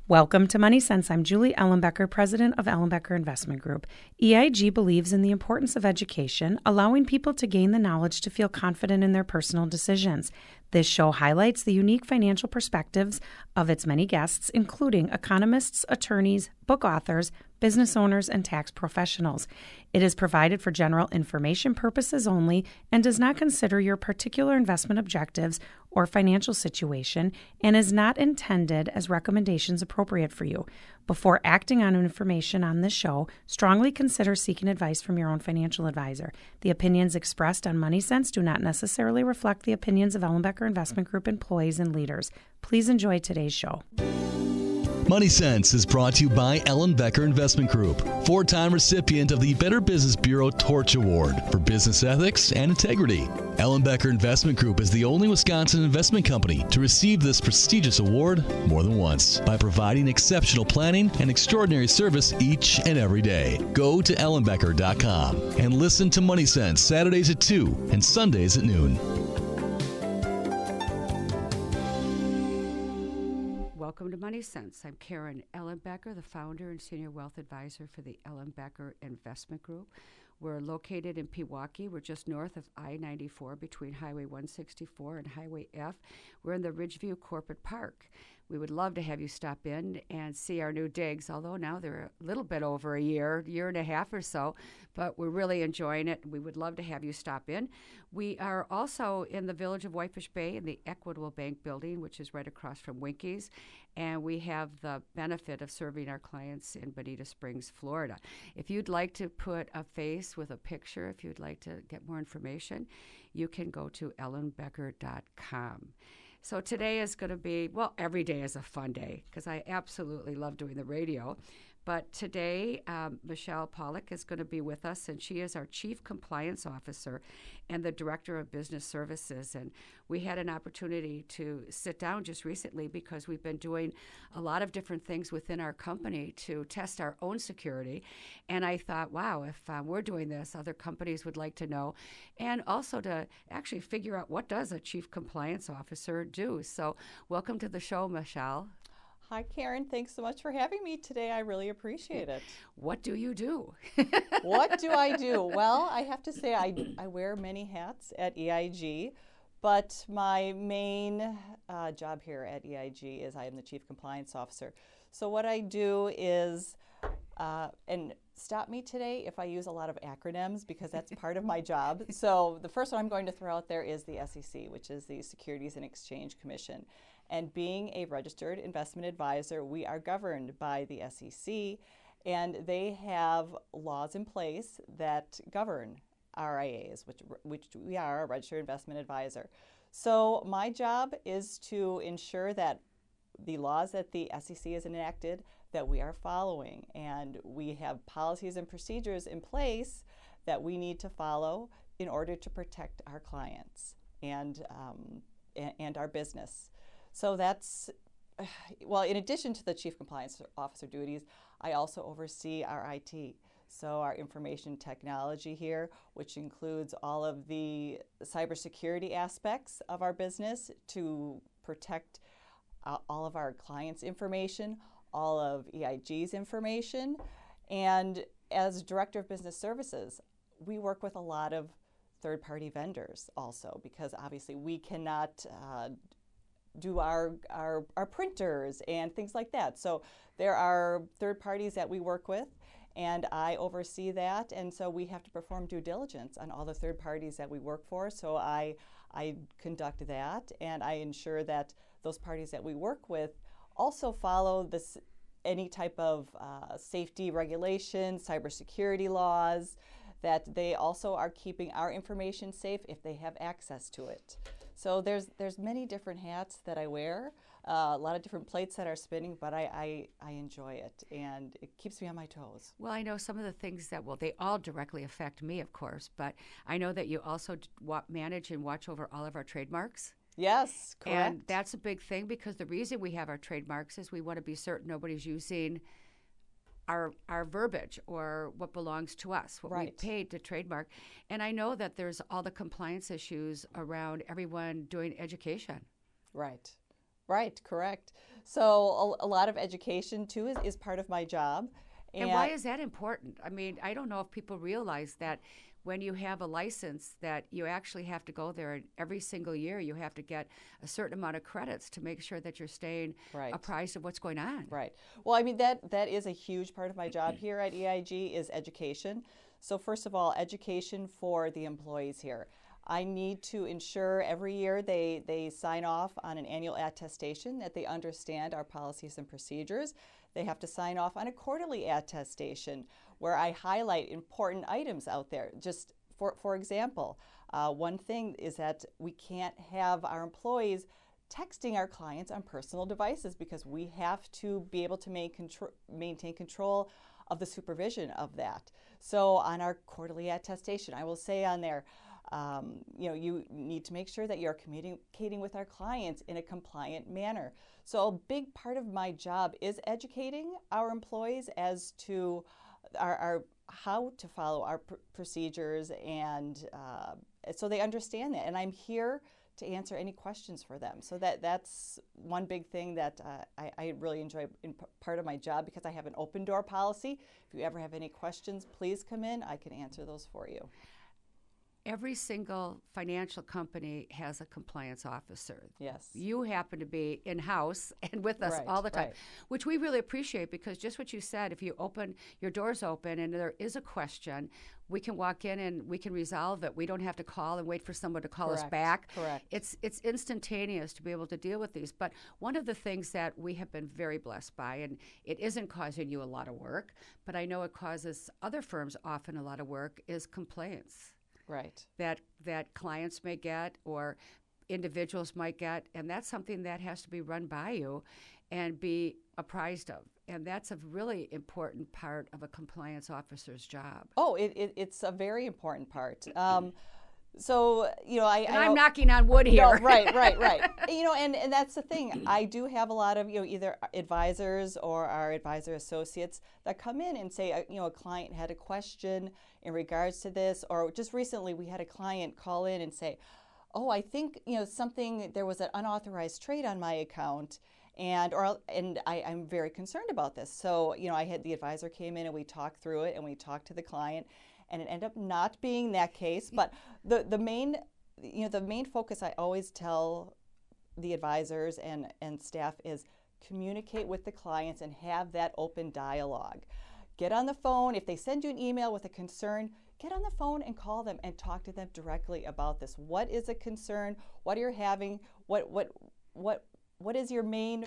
Welcome to Money Sense. I'm Julie Ellenbecker, president of Ellenbecker Investment Group. EIG believes in the importance of education, allowing people to gain the knowledge to feel confident in their personal decisions. This show highlights the unique financial perspectives of its many guests, including economists, attorneys, book authors, business owners, and tax professionals. It is provided for general information purposes only and does not consider your particular investment objectives or financial situation and is not intended as recommendations appropriate for you. Before acting on information on this show, strongly consider seeking advice from your own financial advisor. The opinions expressed on Money Sense do not necessarily reflect the opinions of Ellenbecker Investment Group employees and leaders. Please enjoy today's show. Money Sense is brought to you by Ellenbecker Investment Group, four-time recipient of the Better Business Bureau Torch Award for business ethics and integrity. Ellenbecker Investment Group is the only Wisconsin investment company to receive this prestigious award more than once by providing exceptional planning and extraordinary service each and every day. Go to ellenbecker.com and listen to Money Sense Saturdays at 2 and Sundays at noon. Welcome to Money Sense. I'm Karen Ellenbecker, the founder and senior wealth advisor for the Ellenbecker Investment Group. We're located in Pewaukee. We're just north of I-94 between Highway 164 and Highway F. We're in the Ridgeview Corporate Park. We would love to have you stop in and see our new digs, although now they're a little bit over a year and a half or so, but we're really enjoying it. We would love to have you stop in. We are also in the village of Whitefish Bay in the Equitable Bank building, which is right across from Winkies, and we have the benefit of serving our clients in Bonita Springs, Florida. If you'd like to put a face with a picture, if you'd like to get more information, you can go to ellenbecker.com. So today is going to be, well, every day is a fun day because I absolutely love doing the radio. But today, Michelle Pollock is going to be with us, and she is our Chief Compliance Officer and the Director of Business Services. And we had an opportunity to sit down just recently because we've been doing a lot of different things within our company to test our own security. And I thought, wow, if we're doing this, other companies would like to know. And also to actually figure out what does a Chief Compliance Officer do. So welcome to the show, Michelle. Hi, Karen. Thanks so much for having me today. I really appreciate it. What do you do? What do I do? Well, I have to say I wear many hats at EIG, but my main job here at EIG is I am the Chief Compliance Officer. So what I do is, and stop me today if I use a lot of acronyms because that's part of my job. So the first one I'm going to throw out there is the SEC, which is the Securities and Exchange Commission. And being a registered investment advisor, we are governed by the SEC, and they have laws in place that govern RIAs, which we are a registered investment advisor. So my job is to ensure that the laws that the SEC has enacted that we are following, and we have policies and procedures in place that we need to follow in order to protect our clients and our business. So that's, well, in addition to the Chief Compliance Officer duties, I also oversee our IT. So our information technology here, which includes all of the cybersecurity aspects of our business to protect all of our clients' information, all of EIG's information. And as Director of Business Services, we work with a lot of third-party vendors also, because obviously we cannot do our printers and things like that. So there are third parties that we work with, and I oversee that, and so we have to perform due diligence on all the third parties that we work for. So I conduct that, and I ensure that those parties that we work with also follow any type of safety regulations, cybersecurity laws, that they also are keeping our information safe if they have access to it. So there's many different hats that I wear, a lot of different plates that are spinning, but I enjoy it, and it keeps me on my toes. Well, I know some of the things that, well, they all directly affect me, of course, but I know that you also manage and watch over all of our trademarks. Yes, correct. And that's a big thing because the reason we have our trademarks is we want to be certain nobody's using our verbiage or what belongs to us, what we paid to trademark. And I know that there's all the compliance issues around everyone doing education. Right, correct. So a lot of education too is part of my job. And why is that important? I mean, I don't know if people realize that when you have a license that you actually have to go there, and every single year you have to get a certain amount of credits to make sure that you're staying apprised of what's going on. Right. Well, I mean, that is a huge part of my job here at EIG is education. So first of all, education for the employees here. I need to ensure every year they sign off on an annual attestation that they understand our policies and procedures. They have to sign off on a quarterly attestation where I highlight important items out there. Just for example, one thing is that we can't have our employees texting our clients on personal devices because we have to be able to maintain control of the supervision of that. So on our quarterly attestation, I will say on there, you need to make sure that you're communicating with our clients in a compliant manner. So a big part of my job is educating our employees as to our how to follow our procedures, and so they understand that. And I'm here to answer any questions for them. So that's one big thing that I really enjoy in part of my job, because I have an open door policy. If you ever have any questions, please come in. I can answer those for you. Every single financial company has a compliance officer. Yes. You happen to be in-house and with us all the time, which we really appreciate, because just what you said, if you open, your door's open and there is a question, we can walk in and we can resolve it. We don't have to call and wait for someone to call us back. Correct. It's instantaneous to be able to deal with these. But one of the things that we have been very blessed by, and it isn't causing you a lot of work, but I know it causes other firms often a lot of work, is complaints. Right. That clients may get or individuals might get, and that's something that has to be run by you and be apprised of. And that's a really important part of a compliance officer's job. Oh, it's a very important part. So, I'm knocking on wood here. No, right. And that's the thing. I do have a lot of, either advisors or our advisor associates that come in and say, a client had a question in regards to this, or just recently we had a client call in and say, oh, I think, there was an unauthorized trade on my account, and I'm very concerned about this. So, I had the advisor came in and we talked through it and we talked to the client. And it ended up not being that case, but the main focus I always tell the advisors and staff is communicate with the clients and have that open dialogue. Get on the phone. If they send you an email with a concern, get on the phone and call them and talk to them directly about this. What is a concern? What are you having? What is your main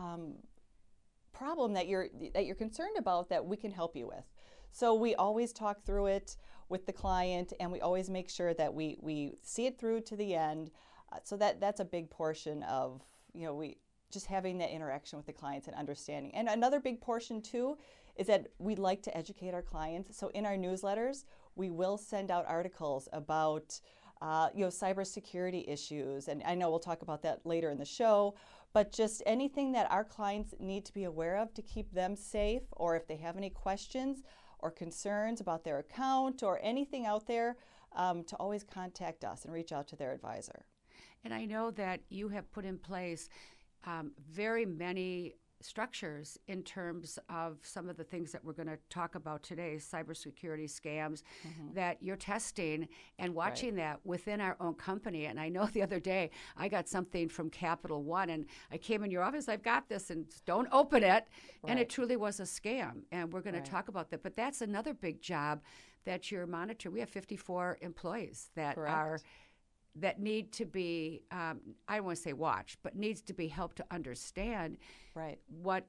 problem that you're concerned about that we can help you with? So we always talk through it with the client, and we always make sure that we see it through to the end. So that's a big portion of, we just having that interaction with the clients and understanding. And another big portion too is that we like to educate our clients. So in our newsletters, we will send out articles about cybersecurity issues, and I know we'll talk about that later in the show, but just anything that our clients need to be aware of to keep them safe, or if they have any questions or concerns about their account or anything out there, to always contact us and reach out to their advisor. And I know that you have put in place very many structures in terms of some of the things that we're going to talk about today, cybersecurity scams, that you're testing and watching that within our own company. And I know the other day I got something from Capital One, and I came in your office, I've got this, and don't open it. And it truly was a scam. And we're going to talk about that. But that's another big job that you're monitoring. We have 54 employees that that need to be, I don't want to say watched, but needs to be helped to understand what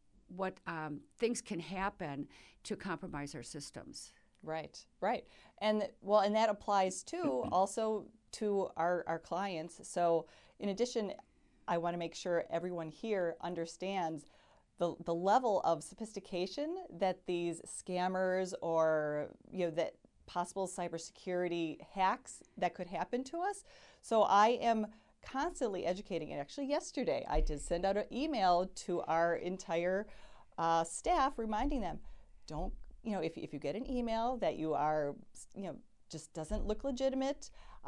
things can happen to compromise our systems. Right. And that applies too also to our clients. So in addition, I want to make sure everyone here understands the level of sophistication that these scammers or that possible cybersecurity hacks that could happen to us. So I am constantly educating. And actually yesterday I did send out an email to our entire staff reminding them, don't, if you get an email that you are, just doesn't look legitimate,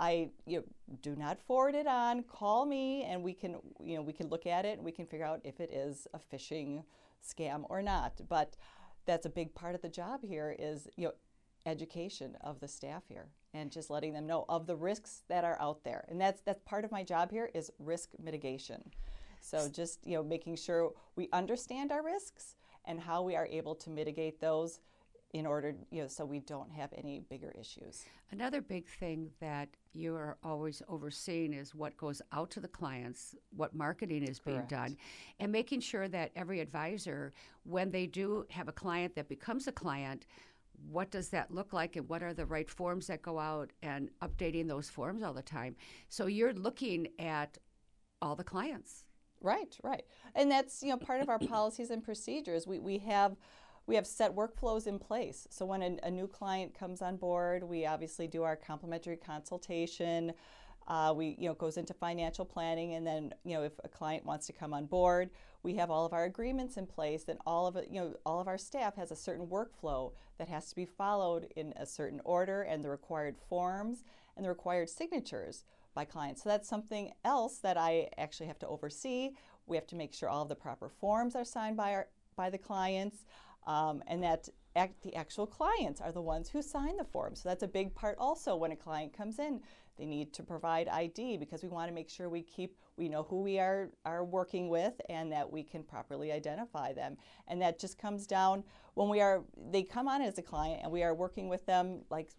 do not forward it on. Call me, and we can look at it and we can figure out if it is a phishing scam or not. But that's a big part of the job here is education of the staff here and just letting them know of the risks that are out there. And that's part of my job here is risk mitigation. So just making sure we understand our risks and how we are able to mitigate those in order, so we don't have any bigger issues. Another big thing that you are always overseeing is what goes out to the clients, what marketing is being done, and making sure that every advisor, when they do have a client that becomes a client, what does that look like and what are the right forms that go out, and updating those forms all the time. So you're looking at all the clients. Right. And that's part of our policies and procedures. We have set workflows in place. So when a new client comes on board, we obviously do our complimentary consultation. Goes into financial planning, and then if a client wants to come on board, we have all of our agreements in place, and all of our staff has a certain workflow that has to be followed in a certain order, and the required forms and the required signatures by clients. So that's something else that I actually have to oversee. We have to make sure all of the proper forms are signed by the clients, and that the actual clients are the ones who sign the form. So that's a big part also. When a client comes in, they need to provide ID because we want to make sure we know who we are working with and that we can properly identify them. And that just comes down when they come on as a client and we are working with them,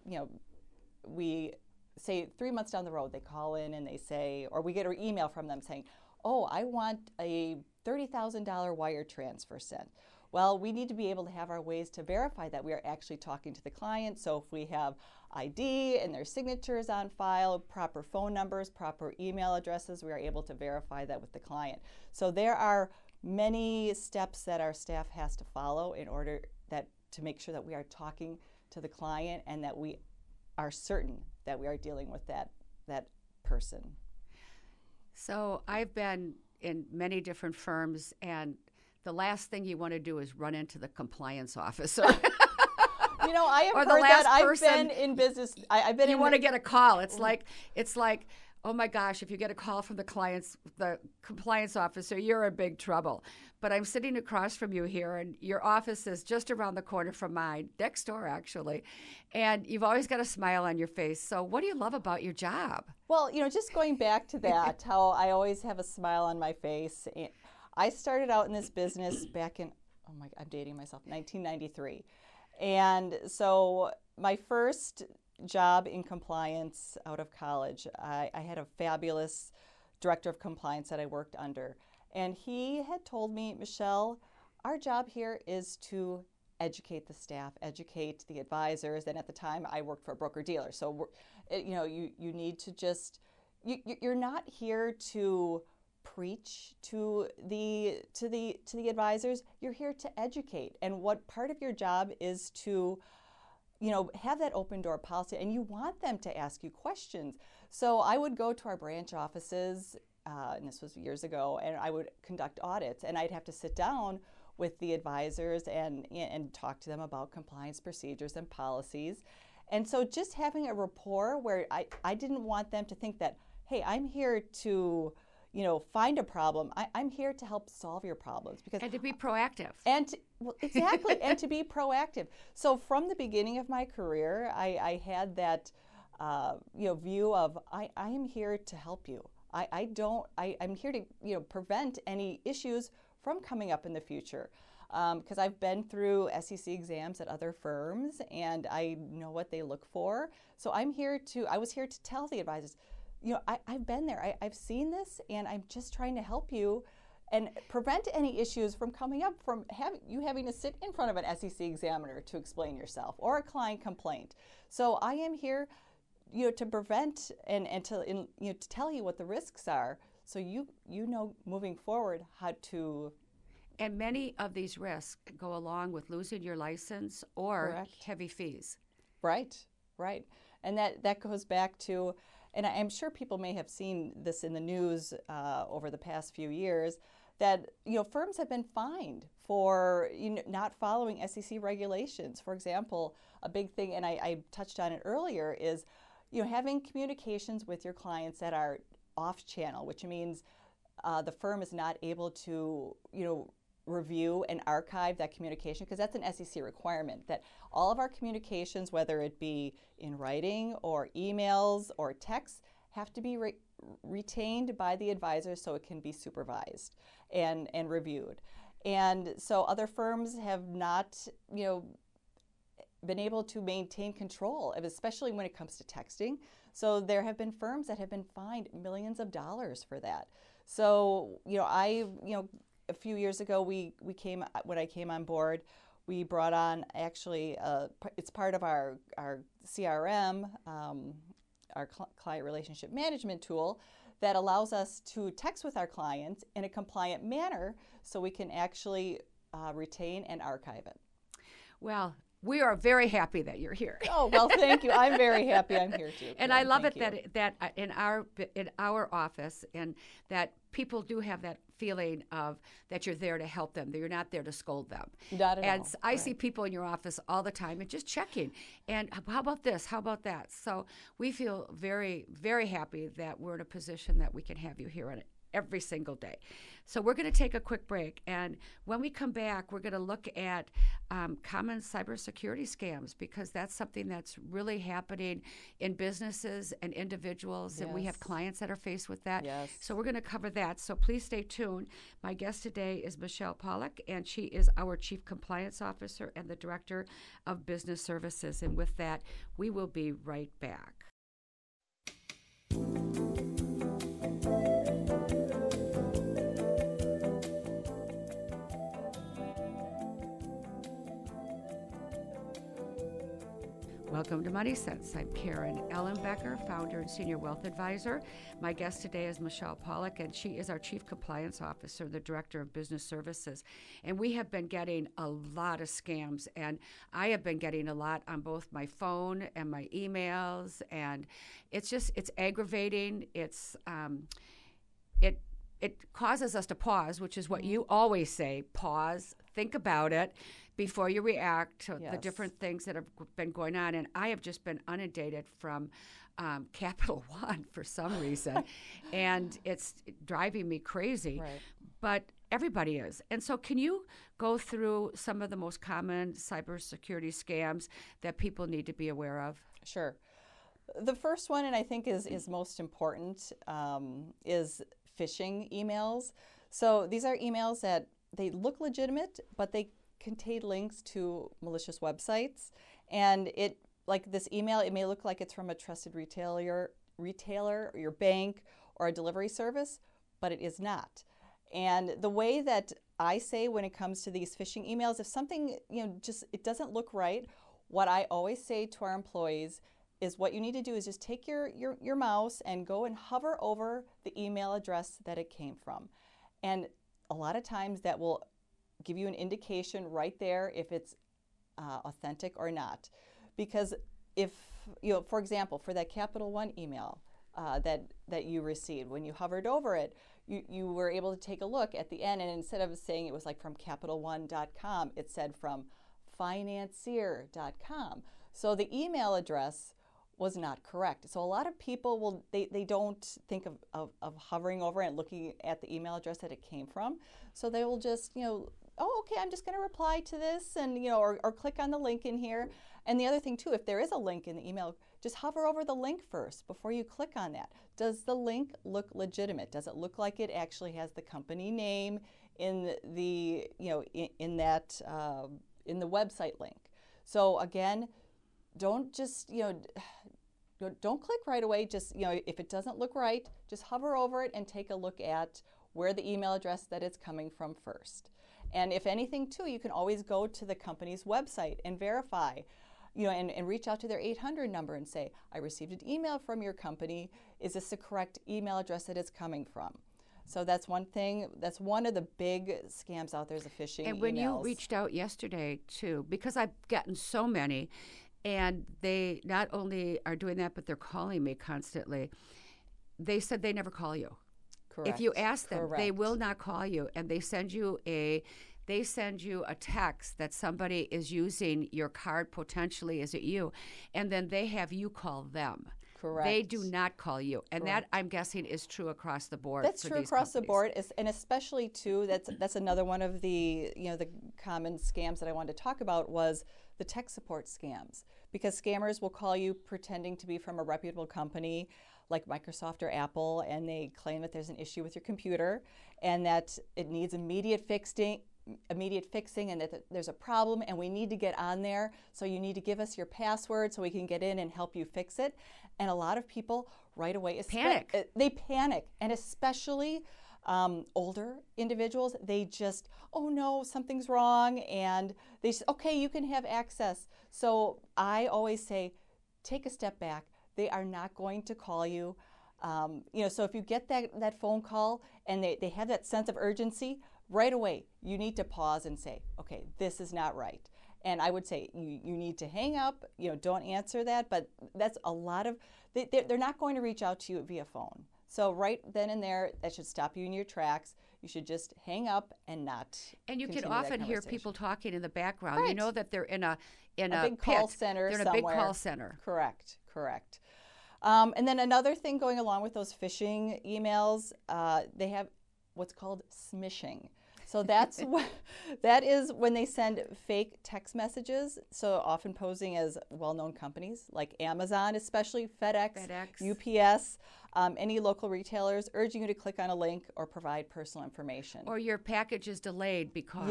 we say 3 months down the road, they call in and they say, or we get an email from them saying, oh, I want a $30,000 wire transfer sent. Well, we need to be able to have our ways to verify that we are actually talking to the client. So if we have ID and their signatures on file, proper phone numbers, proper email addresses, we are able to verify that with the client. So there are many steps that our staff has to follow in order to make sure that we are talking to the client and that we are certain that we are dealing with that person. So I've been in many different firms, and the last thing you want to do is run into the compliance officer. I have heard that. I've been in business. I've been. You want to get a call. It's like, oh my gosh, if you get a call from the compliance officer, you're in big trouble. But I'm sitting across from you here, and your office is just around the corner from mine, next door actually, and you've always got a smile on your face. So what do you love about your job? Well, just going back to that, how I always have a smile on my face. I started out in this business back in, I'm dating myself, 1993. And so my first job in compliance out of college, I had a fabulous director of compliance that I worked under. And he had told me, Michelle, our job here is to educate the staff, educate the advisors. And at the time, I worked for a broker-dealer. So, you need to just, you're not here to preach to the advisors. You're here to educate, and what part of your job is to have that open door policy, and you want them to ask you questions. So I would go to our branch offices, and this was years ago, and I would conduct audits, and I'd have to sit down with the advisors and talk to them about compliance procedures and policies. And so just having a rapport where I didn't want them to think that, hey, I'm here to find a problem. I'm here to help solve your problems. And to be proactive. Exactly, and to be proactive. So from the beginning of my career, I had that view of I am here to help you. I'm here to prevent any issues from coming up in the future. Because I've been through SEC exams at other firms and I know what they look for. So I was here to tell the advisors, I've been there. I've seen this, and I'm just trying to help you and prevent any issues from coming up from having to sit in front of an SEC examiner to explain yourself or a client complaint. So I am here, to prevent and to tell you what the risks are, so you know moving forward how to. And many of these risks go along with losing your license or Correct. Heavy fees. Right. And that goes back to, and I'm sure people may have seen this in the news over the past few years, that firms have been fined for not following SEC regulations. For example, a big thing, and I touched on it earlier, is having communications with your clients that are off channel, which means the firm is not able to review and archive that communication, because that's an SEC requirement that all of our communications, whether it be in writing or emails or texts, have to be retained by the advisor so it can be supervised and reviewed. And so other firms have not, been able to maintain control, especially when it comes to texting. So there have been firms that have been fined millions of dollars for that. So, a few years ago, when I came on board, we brought on actually, it's part of our CRM, our client relationship management tool, that allows us to text with our clients in a compliant manner so we can actually retain and archive it. Well, we are very happy that you're here. Oh, well, thank you. I'm very happy I'm here too. And I love it that in our office, and that people do have that feeling of that you're there to help them, that you're not there to scold them. Not at all. And I see people in your office all the time and just checking. And how about this? How about that? So we feel very, very happy that we're in a position that we can have you here on it every single day. So we're going to take a quick break, and when we come back, we're going to look at common cybersecurity scams, because that's something that's really happening in businesses and individuals, and we have clients that are faced with that. Yes. So we're going to cover that. So please stay tuned. My guest today is Michelle Pollack, and she is our Chief Compliance Officer and the Director of Business Services. And with that, we will be right back. Welcome to Money Sense. I'm Karen Ellenbecker, founder and senior wealth advisor. My guest today is Michelle Pollack, and she is our Chief Compliance Officer, the Director of Business Services. And we have been getting a lot of scams, and I have been getting a lot on both my phone and my emails, and it's aggravating. It causes us to pause, which is what you always say: pause, think about it before you react to the different things that have been going on. And I have just been inundated from Capital One for some reason, and it's driving me crazy. Right. But everybody is. And so can you go through some of the most common cybersecurity scams that people need to be aware of? Sure. The first one, and I think is most important, is phishing emails. So these are emails that they look legitimate, but they contain links to malicious websites. And this email, it may look like it's from a trusted retailer, or your bank, or a delivery service, but it is not. And the way that I say when it comes to these phishing emails, if something, it doesn't look right, what I always say to our employees is what you need to do is just take your mouse and go and hover over the email address that it came from. And a lot of times that will give you an indication right there if it's authentic or not. Because if, for example, for that Capital One email that you received, when you hovered over it, you were able to take a look at the end, and instead of saying it was like from CapitalOne.com, it said from financier.com. So the email address was not correct. So a lot of people they don't think of hovering over and looking at the email address that it came from. So they will just, oh, okay, I'm just going to reply to this, and or click on the link in here. And the other thing too, if there is a link in the email, just hover over the link first before you click on that. Does the link look legitimate? Does it look like it actually has the company name in the in the website link? So again, don't just don't click right away. Just if it doesn't look right, just hover over it and take a look at where the email address that it's coming from first. And if anything too, you can always go to the company's website and verify, and reach out to their 800 number and say, I received an email from your company. Is this the correct email address that it's coming from? So that's one thing. That's one of the big scams out there, is the phishing And when emails. you reached out yesterday too, because I've gotten so many, and they not only are doing that, but they're calling me constantly. They said they never call you. Correct. If you ask them, they Correct. will not call you, and they send you a they send you a text that somebody is using your card potentially, is it you? And then they have you call them. Correct. They do not call you. And Correct. that, I'm guessing, is true across the board. That's for true these across the companies. board, and especially too. That's another one of the the common scams that I wanted to talk about was the tech support scams, because scammers will call you pretending to be from a reputable company like Microsoft or Apple, and they claim that there's an issue with your computer and that it needs immediate fixing, and that there's a problem and we need to get on there, so you need to give us your password so we can get in and help you fix it. And a lot of people right away panic. They panic, and especially older individuals, they just, oh no, something's wrong, and they say, okay, you can have access. So I always say, take a step back. They are not going to call you. So if you get that phone call and they have that sense of urgency, right away, you need to pause and say, okay, this is not right. And I would say you need to hang up, don't answer that, but that's a lot of, they're not going to reach out to you via phone. So right then and there, that should stop you in your tracks. You should just hang up and not. And you can continue that often hear conversation. people talking in the background. Right. You know that they're in a big call center They're in somewhere. a big call center. Correct. And then another thing going along with those phishing emails, they have what's called smishing. So that is when they send fake text messages, so often posing as well-known companies like Amazon, especially FedEx. UPS, any local retailers, urging you to click on a link or provide personal information. Or your package is delayed because.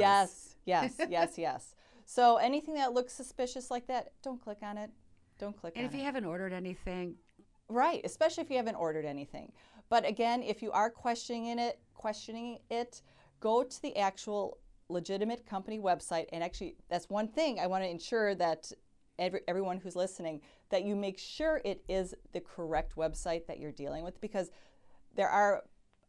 Yes. So anything that looks suspicious like that, don't click on it. Don't click on it. And if you haven't ordered anything. Right, especially if you haven't ordered anything. But again, if you are questioning it, go to the actual legitimate company website. And actually, that's one thing I want to ensure that everyone who's listening, that you make sure it is the correct website that you're dealing with, because there are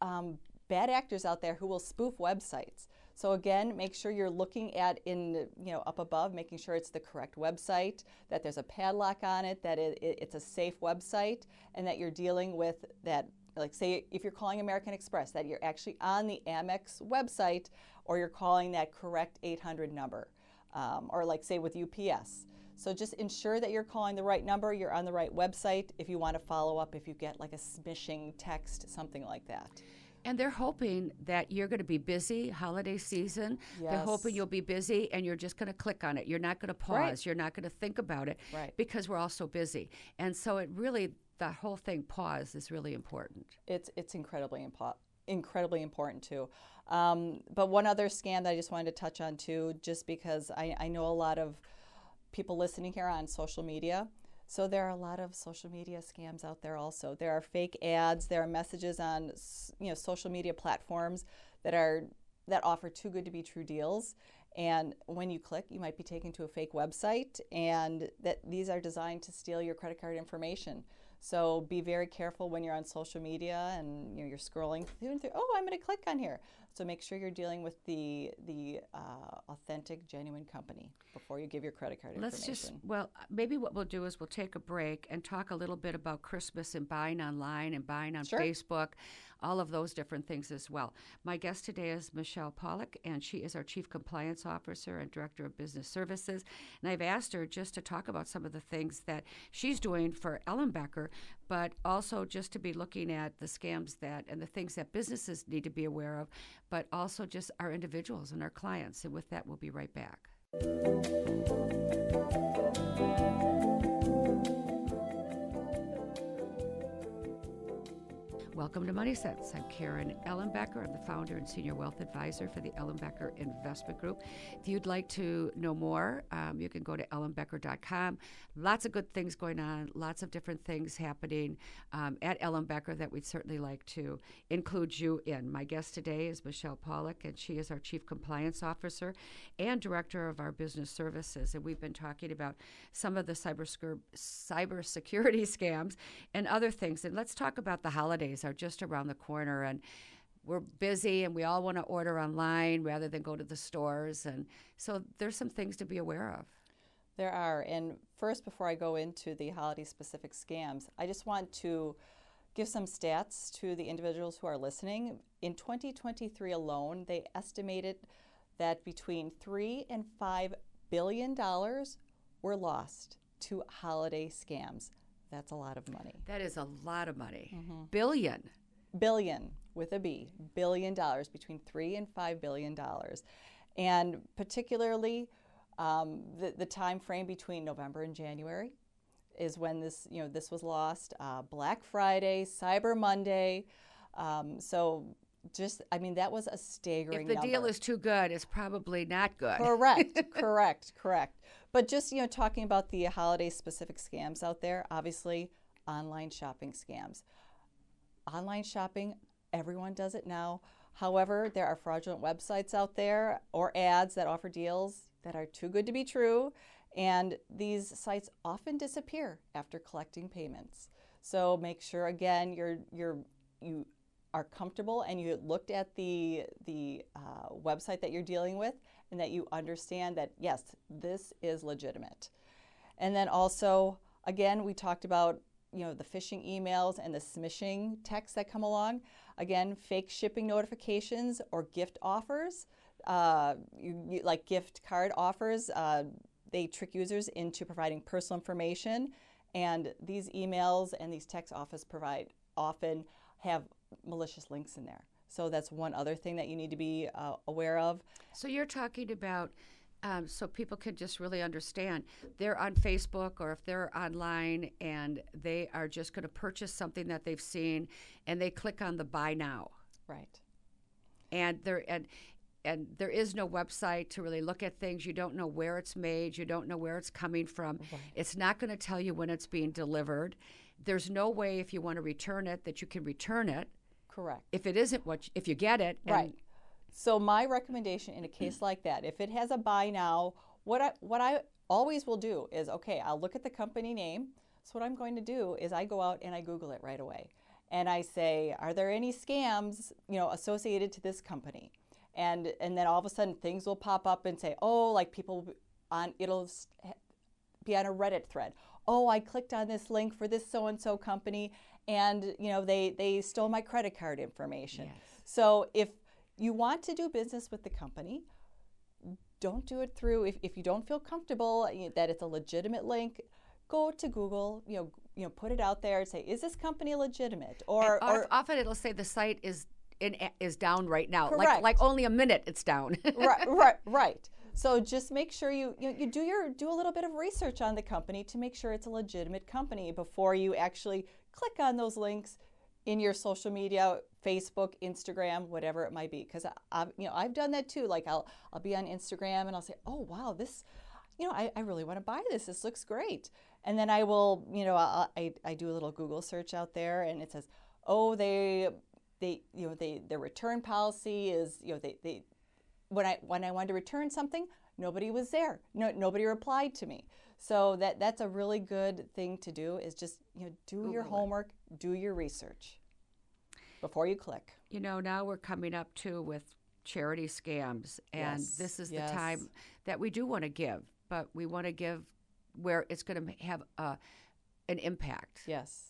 bad actors out there who will spoof websites. So again, make sure you're looking at up above, making sure it's the correct website, that there's a padlock on it, that it's a safe website, and that you're dealing with that. Like say if you're calling American Express, that you're actually on the Amex website, or you're calling that correct 800 number, or like say with UPS. So just ensure that you're calling the right number, you're on the right website if you want to follow up, if you get like a smishing text, something like that. And they're hoping that you're going to be busy, holiday season. Yes. They're hoping you'll be busy and you're just going to click on it. You're not going to pause. Right. You're not going to think about it, Right. because we're all so busy. And so it really, the whole thing, pause, is really important. It's incredibly important too. But one other scam that I just wanted to touch on too, just because I know a lot of people listening here on social media. So there are a lot of social media scams out there also. There are fake ads, there are messages on social media platforms that offer too good to be true deals. And when you click, you might be taken to a fake website, and that these are designed to steal your credit card information. So be very careful when you're on social media and you're scrolling through. Oh, I'm going to click on here. So make sure you're dealing with the authentic, genuine company before you give your credit card information. Maybe what we'll do is we'll take a break and talk a little bit about Christmas and buying online and buying on Sure. Facebook, all of those different things as well. My guest today is Michelle Pollock, and she is our Chief Compliance Officer and Director of Business Services. And I've asked her just to talk about some of the things that she's doing for Ellenbecker, but also just to be looking at the scams and the things that businesses need to be aware of, but also just our individuals and our clients. And with that, we'll be right back. Welcome to Money Sense. I'm Karen Ellenbecker. I'm the founder and senior wealth advisor for the Ellenbecker Investment Group. If you'd like to know more, you can go to ellenbecker.com. Lots of good things going on, lots of different things happening at Ellenbecker that we'd certainly like to include you in. My guest today is Michelle Pollock, and she is our Chief Compliance Officer and Director of our Business Services. And we've been talking about some of the cybersecurity scams and other things. And let's talk about the holidays are just around the corner, and we're busy and we all want to order online rather than go to the stores, and so there's some things to be aware of. There are. And first, before I go into the holiday specific scams, I just want to give some stats to the individuals who are listening. In 2023 alone, they estimated that between $3 and $5 billion were lost to holiday scams. That's a lot of money. That is a lot of money. Billion. Billion with a B, $1 billion, between $3 and $5 billion. And particularly the time frame between November and January is when this was lost. Black Friday, Cyber Monday. So just, I mean, that was a staggering If the number. deal is too good, it's probably not good. Correct. But just, talking about the holiday-specific scams out there, obviously, online shopping scams. Online shopping, everyone does it now. However, there are fraudulent websites out there or ads that offer deals that are too good to be true, and these sites often disappear after collecting payments. So make sure, again, you are comfortable and you looked at the website that you're dealing with, and that you understand that, yes, this is legitimate. And then also, again, we talked about the phishing emails and the smishing texts that come along. Again, fake shipping notifications or gift offers, like gift card offers, they trick users into providing personal information, and these emails and these text often have malicious links in there. So that's one other thing that you need to be aware of. So you're talking about, so people can just really understand, they're on Facebook or if they're online and they are just going to purchase something that they've seen, and they click on the buy now. Right. And there is no website to really look at things. You don't know where it's made. You don't know where it's coming from. Right. It's not going to tell you when it's being delivered. There's no way, if you want to return it, that you can return it. Correct. If it isn't if you get it. Right. So my recommendation in a case like that, if it has a buy now, what I always will do is, okay, I'll look at the company name. So what I'm going to do is I go out and I Google it right away. And I say, are there any scams, associated to this company? And then all of a sudden things will pop up and say, oh, like it'll be on a Reddit thread. Oh, I clicked on this link for this so-and-so company, and they stole my credit card information. Yes. So if you want to do business with the company, don't do it through, if you don't feel comfortable that it's a legitimate link, go to Google, put it out there and say, is this company legitimate? Or often it'll say the site is down right now. Correct. Like only a minute it's down. Right. So just make sure you do a little bit of research on the company to make sure it's a legitimate company before you actually click on those links in your social media, Facebook, Instagram, whatever it might be. Because I've done that too. Like I'll be on Instagram and I'll say, oh wow, this, I really want to buy this. This looks great. And then I will, I do a little Google search out there, and it says, oh, their return policy is, when I wanted to return something, nobody was there. Nobody replied to me. So that's a really good thing to do, is just do Google your homework, do your research before you click. Now we're coming up too with charity scams, and this is the time that we do want to give, but we want to give where it's going to have an impact. Yes.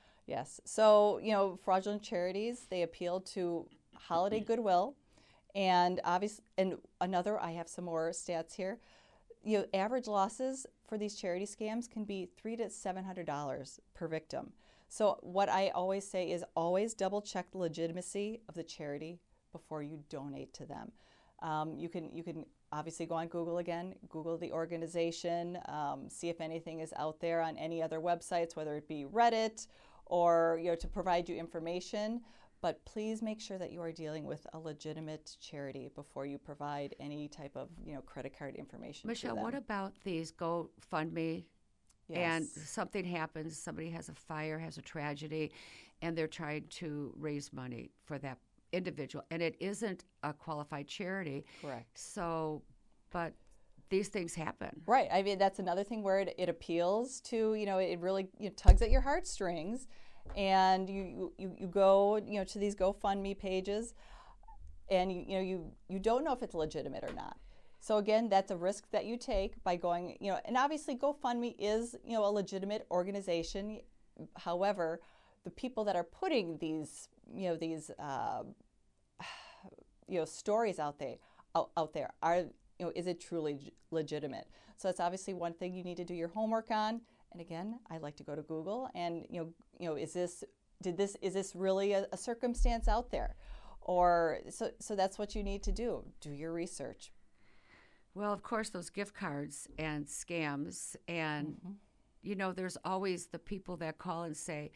So fraudulent charities, they appeal to holiday goodwill. And obviously, I have some more stats here. Average losses for these charity scams can be $300 to $700 per victim. So what I always say is always double check the legitimacy of the charity before you donate to them. You can obviously go on Google again, Google the organization, see if anything is out there on any other websites, whether it be Reddit or to provide you information. But please make sure that you are dealing with a legitimate charity before you provide any type of credit card information. Michelle, to them. what about these GoFundMe? Yes. And something happens, somebody has a fire, has a tragedy, and they're trying to raise money for that individual, and it isn't a qualified charity. Correct. So, but these things happen. Right. I mean, that's another thing where it appeals to, it really tugs at your heartstrings. And you go to these GoFundMe pages, and you don't know if it's legitimate or not. So again, that's a risk that you take by going, and obviously GoFundMe is a legitimate organization. However, the people that are putting these stories out there out there? Is it truly legitimate? So it's obviously one thing you need to do your homework on. And again, I like to go to Google and is this really a circumstance out there? Or so that's what you need to do. Do your research. Well, of course, those gift cards and scams, and there's always the people that call and say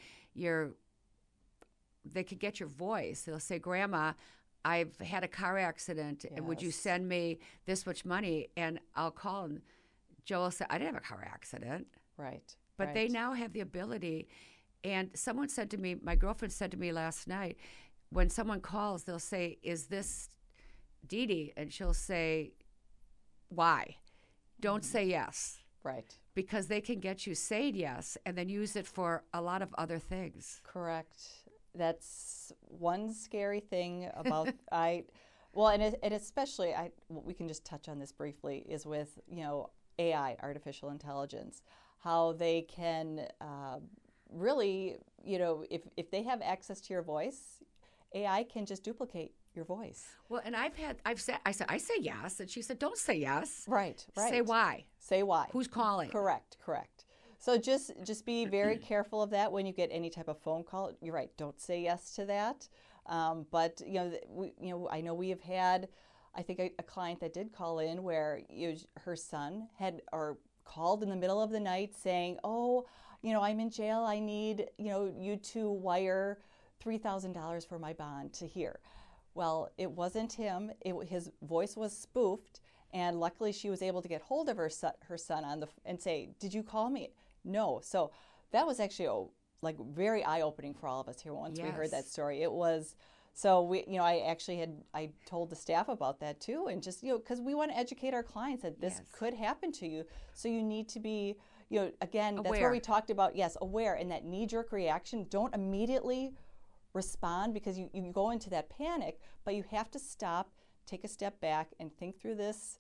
they could get your voice. They'll say, "Grandma, I've had a car accident, and would you send me this much money?" And I'll call, and Joe will say, "I didn't have a car accident." Right. But they now have the ability. And someone said to me, my girlfriend said to me last night, when someone calls, they'll say, "Is this Dee Dee?" And she'll say, "Why?" Don't say yes. Right. Because they can get you saying yes and then use it for a lot of other things. Correct. That's one scary thing about and especially we can just touch on this briefly is with AI, artificial intelligence, how they can really if they have access to your voice, AI can just duplicate your voice. Well, and I said I say yes, and she said don't say yes. Right. Say why. Say why. Who's calling? Correct. So just be very careful of that when you get any type of phone call. You're right. Don't say yes to that. But I know we have had, I think a client that did call in where her son had called in the middle of the night saying, "Oh, I'm in jail. I need you to wire $3,000 for my bond to here." Well, it wasn't him. His voice was spoofed, and luckily she was able to get hold of her son and say, "Did you call me?" No. So that was actually very eye-opening for all of us here once we heard that story. It was. So I told the staff about that too, and just because we want to educate our clients that this could happen to you, so you need to be again aware. That's where we talked about aware, and that knee-jerk reaction. Don't immediately respond because you go into that panic, but you have to stop, take a step back, and think through this,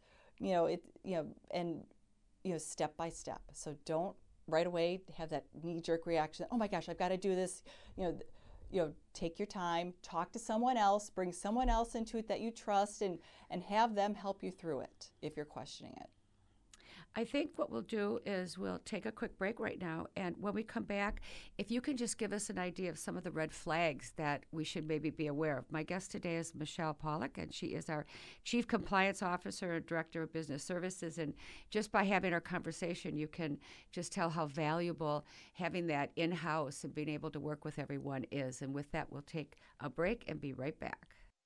step by step. So don't right away have that knee-jerk reaction. Oh my gosh, I've got to do this. Take your time, talk to someone else, bring someone else into it that you trust, and have them help you through it if you're questioning it. I think what we'll do is we'll take a quick break right now, and when we come back, if you can just give us an idea of some of the red flags that we should maybe be aware of. My guest today is Michelle Pollock, and she is our Chief Compliance Officer and Director of Business Services, and just by having our conversation, you can just tell how valuable having that in-house and being able to work with everyone is. And with that, we'll take a break and be right back.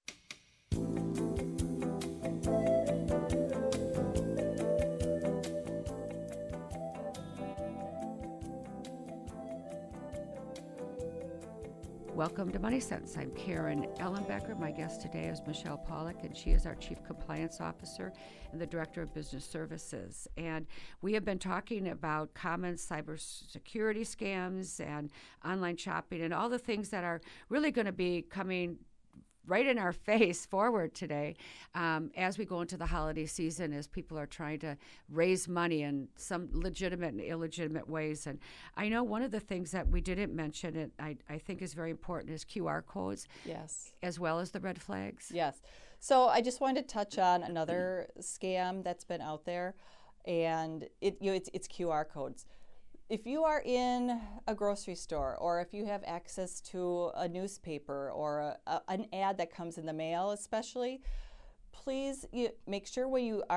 Welcome to Money Sense. I'm Karen Ellenbecker. My guest today is Michelle Pollock, and she is our Chief Compliance Officer and the Director of Business Services. And we have been talking about common cybersecurity scams and online shopping and all the things that are really going to be coming right in our face forward today as we go into the holiday season, as people are trying to raise money in some legitimate and illegitimate ways. And I know one of the things that we didn't mention, and I think is very important, is QR codes. Yes. As well as the red flags. Yes. So I just wanted to touch on another scam that's been out there, and it's QR codes. If you are in a grocery store, or if you have access to a newspaper or an ad that comes in the mail especially, please make sure when you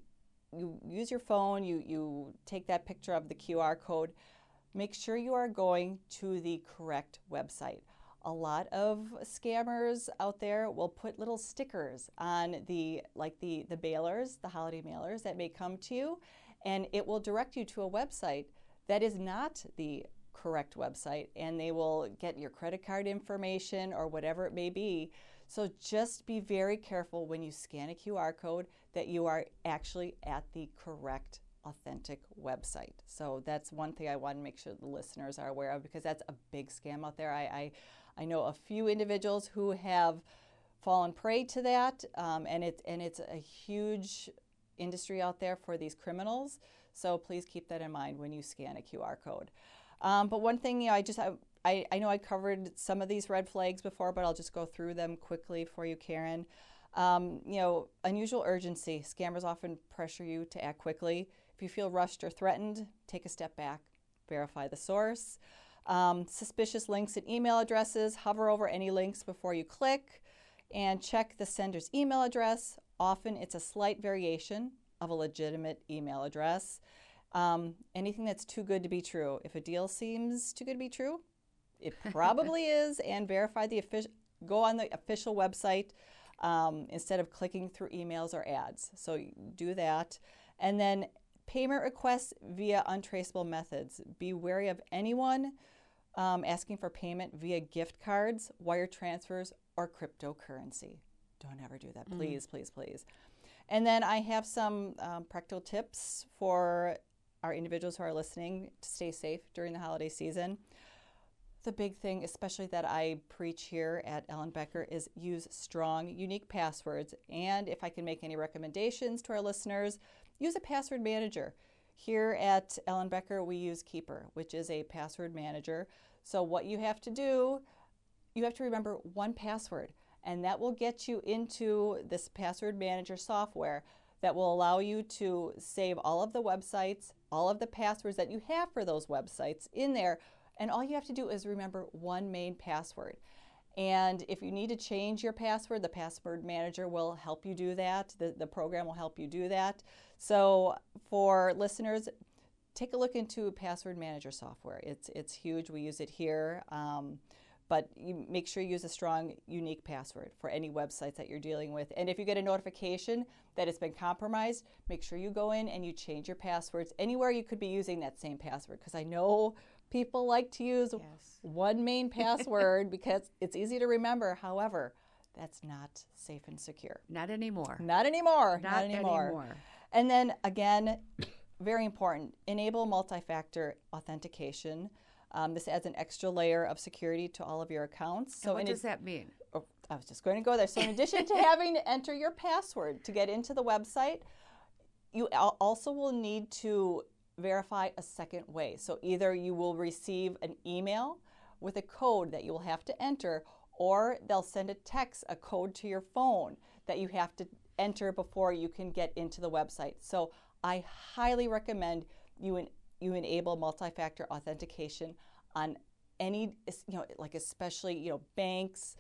use your phone, you take that picture of the QR code, make sure you are going to the correct website. A lot of scammers out there will put little stickers on the mailers, the holiday mailers that may come to you, and it will direct you to a website that is not the correct website, and they will get your credit card information or whatever it may be. So just be very careful when you scan a QR code that you are actually at the correct, authentic website. So that's one thing I want to make sure the listeners are aware of, because that's a big scam out there. I know a few individuals who have fallen prey to that, and it's a huge industry out there for these criminals. So please keep that in mind when you scan a QR code. But one thing, I know I covered some of these red flags before, but I'll just go through them quickly for you, Karen. Unusual urgency. Scammers often pressure you to act quickly. If you feel rushed or threatened, take a step back, verify the source. Suspicious links and email addresses, hover over any links before you click and check the sender's email address. Often it's a slight variation of a legitimate email address. Anything that's too good to be true. If a deal seems too good to be true, it probably is, and verify go on the official website instead of clicking through emails or ads. So do that. And then payment requests via untraceable methods. Be wary of anyone asking for payment via gift cards, wire transfers, or cryptocurrency. Don't ever do that, please, please, please. And then I have some practical tips for our individuals who are listening to stay safe during the holiday season. The big thing, especially that I preach here at Ellenbecker, is use strong, unique passwords. And if I can make any recommendations to our listeners, use a password manager. Here at Ellenbecker, we use Keeper, which is a password manager. So what you have to do, you have to remember one password, and that will get you into this password manager software that will allow you to save all of the websites, all of the passwords that you have for those websites in there. And all you have to do is remember one main password. And if you need to change your password, the password manager will help you do that. The program will help you do that. So for listeners, take a look into password manager software. It's huge. We use it here. But you make sure you use a strong, unique password for any websites that you're dealing with. And if you get a notification that it's been compromised, make sure you go in and you change your passwords anywhere you could be using that same password. Because I know people like to use one main password because it's easy to remember. However, that's not safe and secure. Not anymore. Not anymore. Not anymore. And then again, very important, enable multi-factor authentication. This adds an extra layer of security to all of your accounts. So what does that mean? Oh, I was just going to go there. So in addition to having to enter your password to get into the website, you also will need to verify a second way. So either you will receive an email with a code that you will have to enter, or they'll send a code to your phone that you have to enter before you can get into the website. So I highly recommend you enable multi-factor authentication on any, like especially, banks,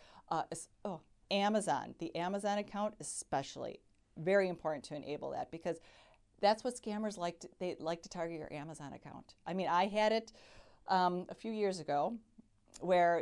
Amazon, the Amazon account especially. Very important to enable that because that's what scammers like. They like to target your Amazon account. I mean, I had it a few years ago where,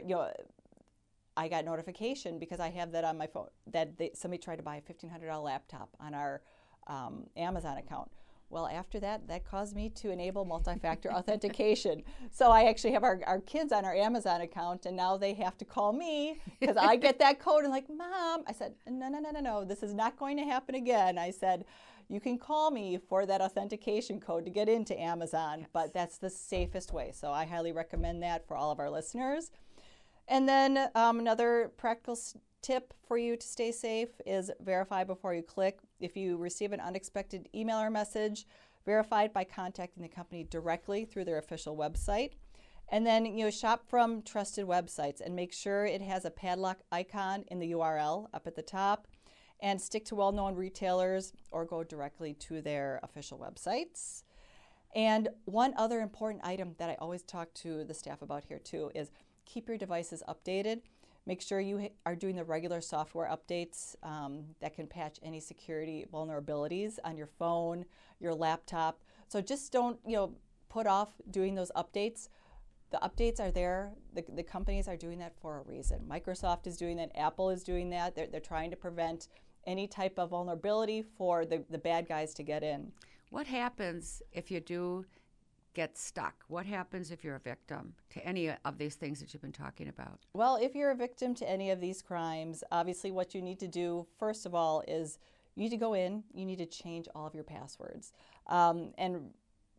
I got notification because I have that on my phone that somebody tried to buy a $1,500 laptop on our Amazon account. Well, after that caused me to enable multi-factor authentication. So I actually have our kids on our Amazon account, and now they have to call me because I get that code and like, Mom, I said, no, this is not going to happen again. I said, you can call me for that authentication code to get into Amazon, yes. But that's the safest way. So I highly recommend that for all of our listeners. And then another practical tip for you to stay safe is verify before you click. If you receive an unexpected email or message, verify it by contacting the company directly through their official website. And then shop from trusted websites and make sure it has a padlock icon in the URL up at the top, and stick to well-known retailers or go directly to their official websites. And one other important item that I always talk to the staff about here too is keep your devices updated. Make sure you are doing the regular software updates that can patch any security vulnerabilities on your phone, your laptop. So just don't put off doing those updates. The updates are there. The companies are doing that for a reason. Microsoft is doing that. Apple is doing that. They're trying to prevent any type of vulnerability for the bad guys to get in. What happens if you do get stuck? What happens if you're a victim to any of these things that you've been talking about? Well, if you're a victim to any of these crimes, obviously what you need to do, first of all, is you need to go in, you need to change all of your passwords. And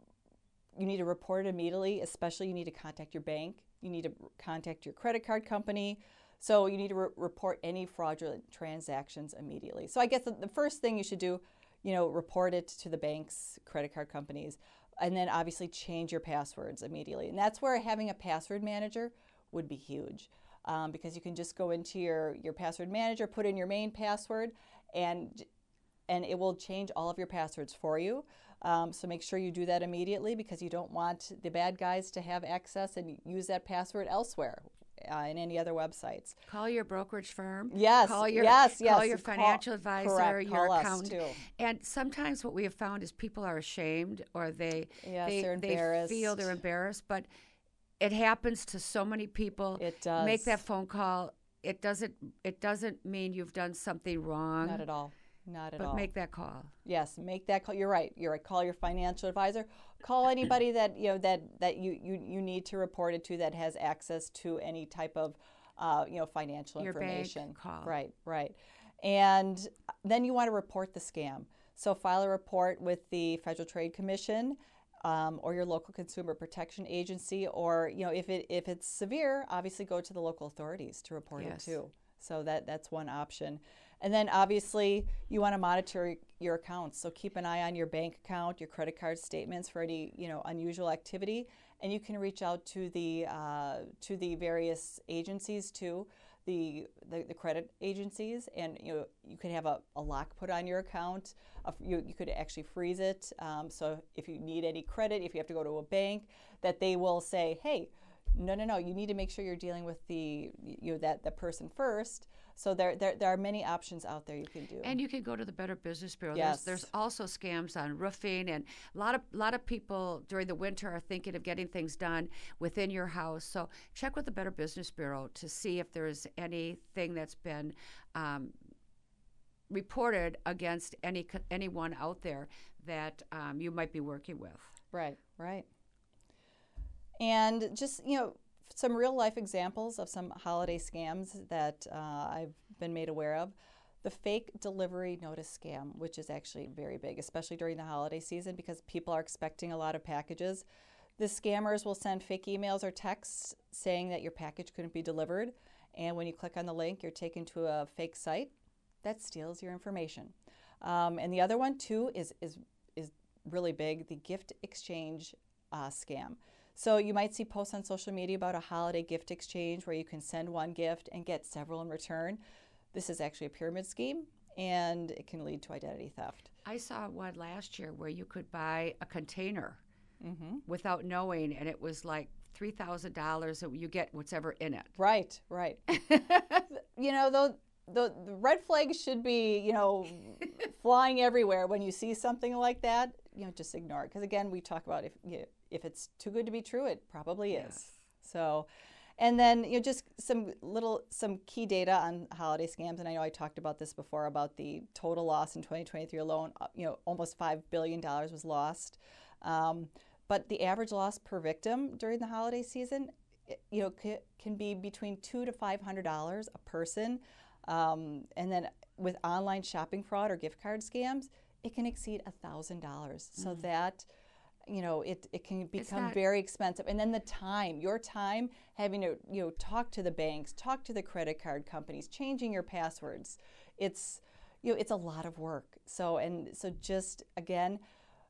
you need to report it immediately, especially you need to contact your bank, you need to contact your credit card company. So you need to report any fraudulent transactions immediately. So I guess the first thing you should do, report it to the banks, credit card companies, and then obviously change your passwords immediately. And that's where having a password manager would be huge because you can just go into your password manager, put in your main password, and it will change all of your passwords for you. So make sure you do that immediately, because you don't want the bad guys to have access and use that password elsewhere in any other websites. Call your brokerage firm. Yes, Call your, yes. Call your financial advisor, correct. your Call us, accountant. too. And sometimes what we have found is people are ashamed, or they're they embarrassed. feel they're embarrassed. But it happens to so many people. It does. Make that phone call. It doesn't mean you've done something wrong. Not at all. Not at all. But make that call. Yes, make that call. You're right. Call your financial advisor. Call anybody that you need to report it to, that has access to any type of financial your information. Bank call. Right. And then you want to report the scam. So file a report with the Federal Trade Commission, or your local consumer protection agency, or if it's severe, obviously go to the local authorities to report it too. So that's one option. And then obviously you want to monitor your accounts. So keep an eye on your bank account, your credit card statements for any unusual activity, and you can reach out to the various agencies too, the credit agencies, and you could have a lock put on your account. You could actually freeze it. So if you need any credit, if you have to go to a bank, that they will say, hey, no, you need to make sure you're dealing with that person first. So there are many options out there you can do. And you can go to the Better Business Bureau. Yes. There's also scams on roofing, and a lot of people during the winter are thinking of getting things done within your house. So check with the Better Business Bureau to see if there's anything that's been reported against anyone out there that you might be working with. Right. And just, some real life examples of some holiday scams that I've been made aware of. The fake delivery notice scam, which is actually very big, especially during the holiday season, because people are expecting a lot of packages. The scammers will send fake emails or texts saying that your package couldn't be delivered. And when you click on the link, you're taken to a fake site that steals your information. And the other one, too, is really big, the gift exchange scam. So you might see posts on social media about a holiday gift exchange where you can send one gift and get several in return. This is actually a pyramid scheme, and it can lead to identity theft. I saw one last year where you could buy a container without knowing, and it was like $3,000, and you get whatever in it. Right. The red flags should be, flying everywhere when you see something like that. Just ignore it, because again, we talk about if it's too good to be true, it probably is. So, and then just some key data on holiday scams. And I know I talked about this before about the total loss in 2023 alone. Almost $5 billion was lost. But the average loss per victim during the holiday season, can be between $200 to $500 a person. And then with online shopping fraud or gift card scams, it can exceed $1,000. So that, it can become very expensive. And then your time having to, talk to the banks, talk to the credit card companies, changing your passwords. It's, it's a lot of work. So just again,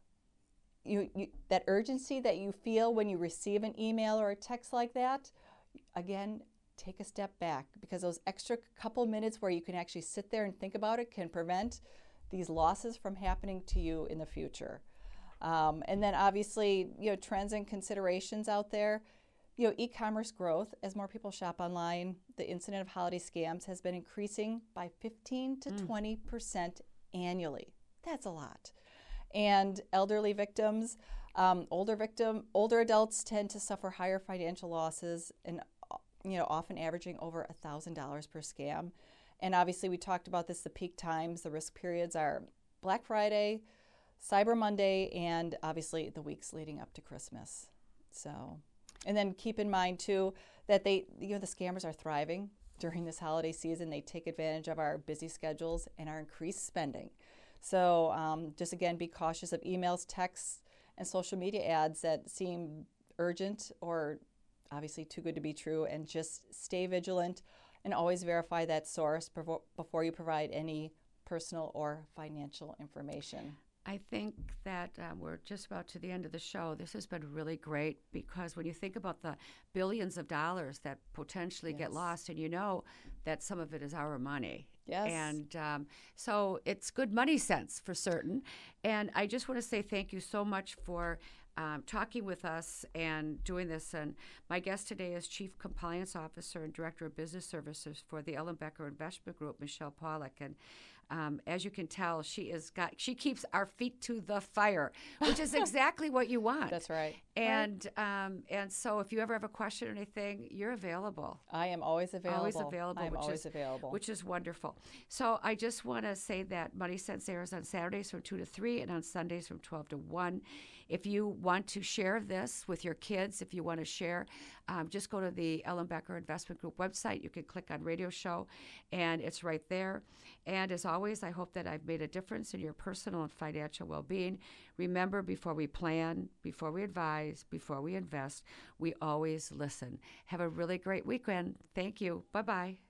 that urgency that you feel when you receive an email or a text like that, again, take a step back, because those extra couple minutes where you can actually sit there and think about it can prevent these losses from happening to you in the future. And then obviously, trends and considerations out there. E-commerce growth, as more people shop online, the incident of holiday scams has been increasing by 15 to 20% annually. That's a lot. And elderly victims, older adults tend to suffer higher financial losses, and often averaging over $1,000 per scam. And obviously, we talked about this, the peak times, the risk periods are Black Friday, Cyber Monday, and obviously the weeks leading up to Christmas. So, and then keep in mind too that the scammers are thriving during this holiday season. They take advantage of our busy schedules and our increased spending. So just again, be cautious of emails, texts, and social media ads that seem urgent or obviously too good to be true, and just stay vigilant and always verify that source before you provide any personal or financial information. I think that we're just about to the end of the show. This has been really great, because when you think about the billions of dollars that potentially get lost, and that some of it is our money, Yes. And so it's good money sense for certain. And I just want to say thank you so much for talking with us and doing this. And my guest today is Chief Compliance Officer and Director of Business Services for the Ellenbecker Investment Group, Michelle Pollack. And as you can tell, she keeps our feet to the fire, which is exactly what you want. That's right. And so if you ever have a question or anything, you're available. I am always available. Always available. I'm always available. Which is wonderful. So I just want to say that Money Sense airs on Saturdays from 2 to 3 and on Sundays from 12 to 1. If you want to share this with your kids, if you want to share, just go to the Ellenbecker Investment Group website. You can click on Radio Show, and it's right there. And as always, I hope that I've made a difference in your personal and financial well-being. Remember, before we plan, before we advise, before we invest, we always listen. Have a really great weekend. Thank you. Bye-bye.